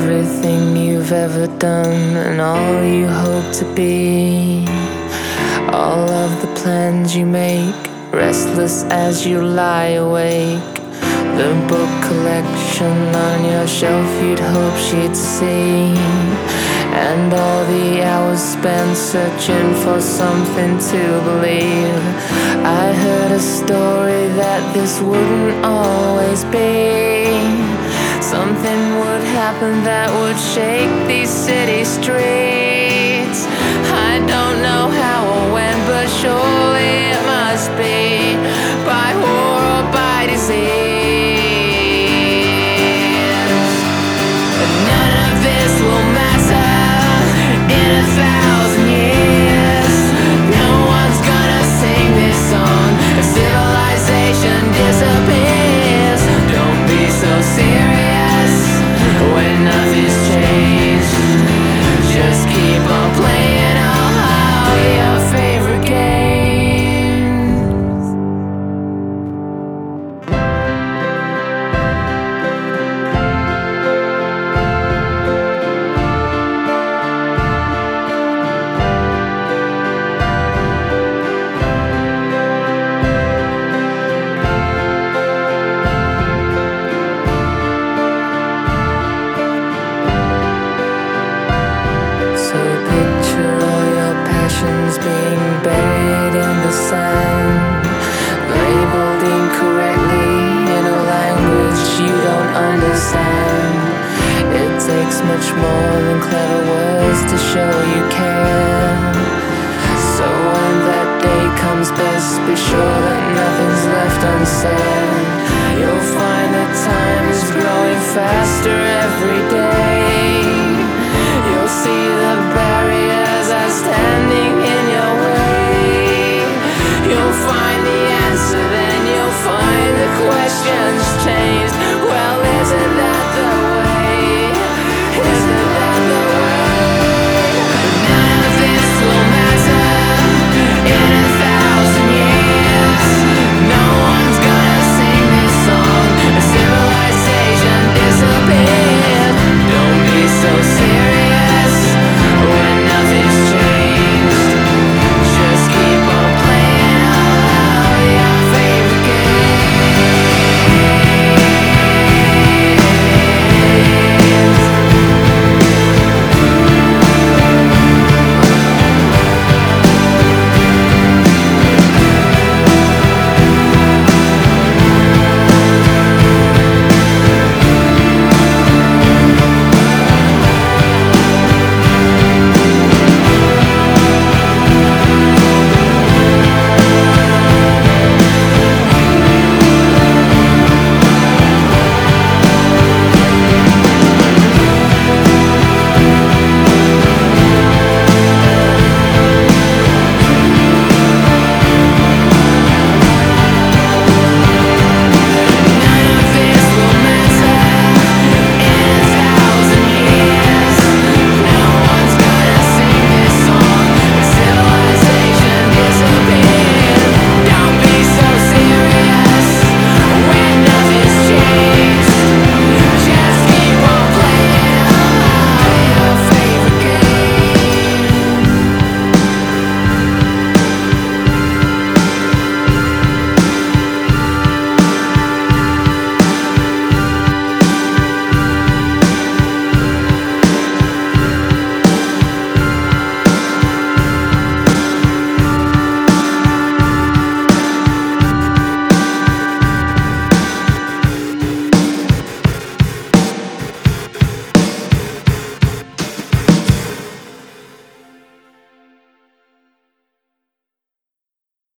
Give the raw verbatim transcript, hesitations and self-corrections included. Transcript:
everything you've ever done and all you hope to be. All of the plans you make, restless as you lie awake. The book collection on your shelf you'd hope she'd see. And all the hours spent searching for something to believe. I heard a story that this wouldn't always be. Something would happen that would shake these city streets. I don't know how or when, but surely it must be by war or by disease. None of this will matter in a thousand years. No one's gonna sing this song as civilization disappears. Don't be so serious when nothing's changed. Just keep on playing all your favorite games. So picture all your passions being buried in the sand, labeled incorrectly in a language you don't understand. It takes much more than clever words to show you care. So when that day comes, best be sure that nothing's left unsaid. You'll find that time is growing faster every day. You'll see the barriers are standing in your way. You'll find the answer, then you'll find the questions changed.